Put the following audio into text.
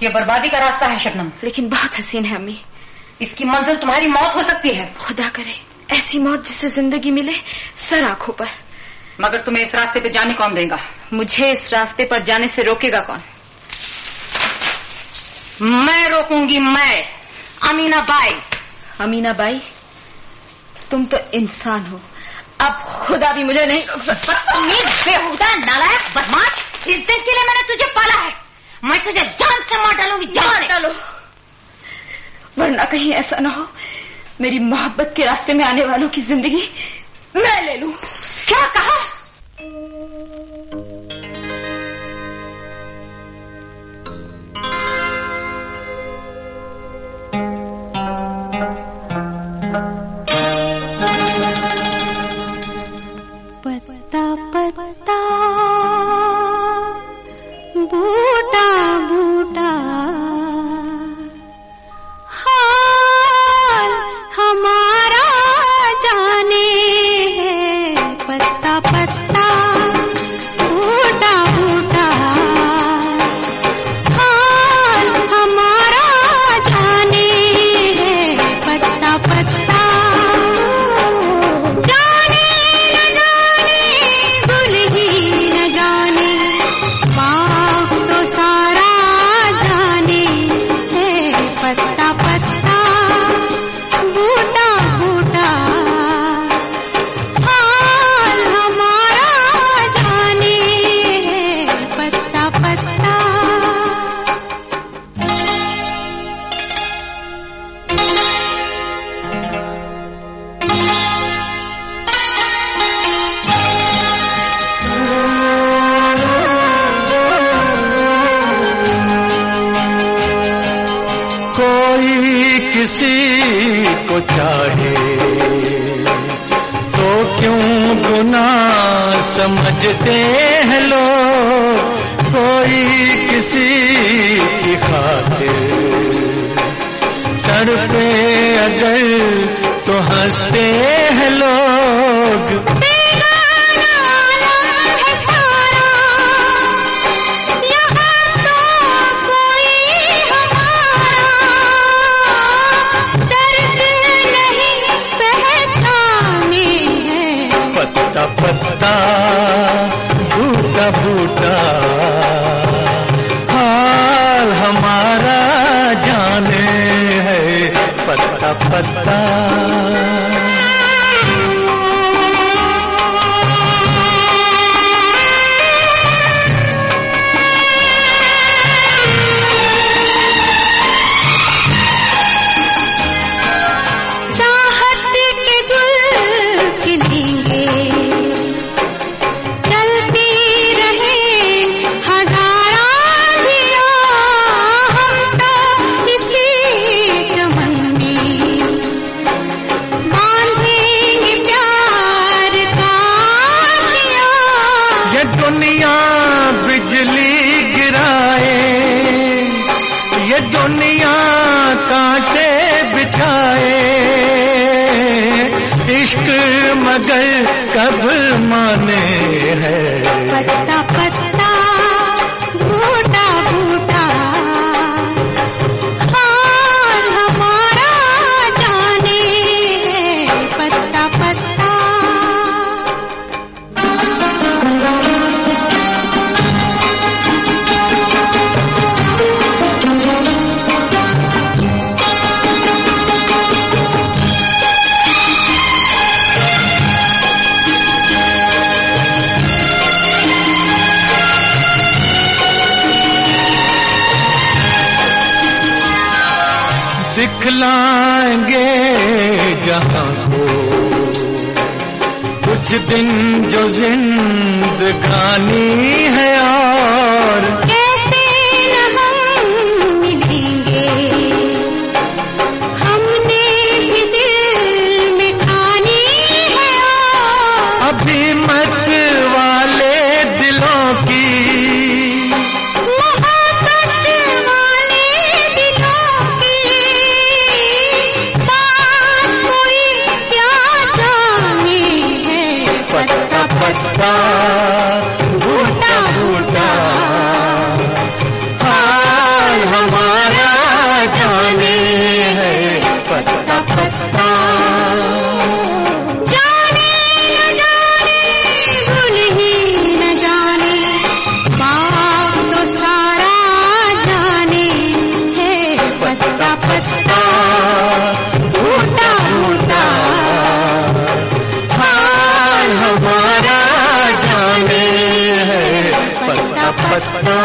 ये बर्बादी का रास्ता है शबनम। लेकिन बहुत हसीन है अम्मी। इसकी मंजिल तुम्हारी मौत हो सकती है। खुदा करे ऐसी मौत जिससे जिंदगी मिले सर आंखों पर। मगर तुम्हें इस रास्ते पे जाने कौन देगा? मुझे इस रास्ते पर जाने से रोकेगा कौन? मैं रोकूंगी, मैं, अमीना बाई। अमीना बाई, तुम तो इंसान हो, अब खुदा भी मुझे नहीं रोक सकता। बेहुदा नालायक बदमाश, इस दिन के लिए मैंने तुझे पाला है। मैं तुझे जान से मार डालूंगी। जान डालो, वरना कहीं ऐसा ना हो मेरी मोहब्बत के रास्ते में आने वालों की जिंदगी मैं ले लूं। क्या कहा? पत्ता पत्ता बूटा बूटा हाल हमारा जाने है। पत्ता पत्ता बूटा बूटा हाल हमारा जाने है। पत्ता पत्ता किसी को चाहे तो क्यों गुनाह समझते हैं लोग। कोई किसी की खातिर तड़पे अगर तो हंसते हैं लोग। पत्ता बूटा बूटा हाल हमारा जाने है। पत्ता पत्ता दुनिया बिजली गिराए, ये दुनिया कांटे बिछाए, इश्क मगर कब माने है। पत्ता पत्ता बूटा बूटा हाल हमारा जाने है। पत्ता पत्ता दिखलाएंगे जहां को कुछ दिन जो जिंदगानी है, और कैसे न हम मिलेंगे, हमने भी दिल में ठानी है। अभी मत वाले दिलों की बूटा बूटा पता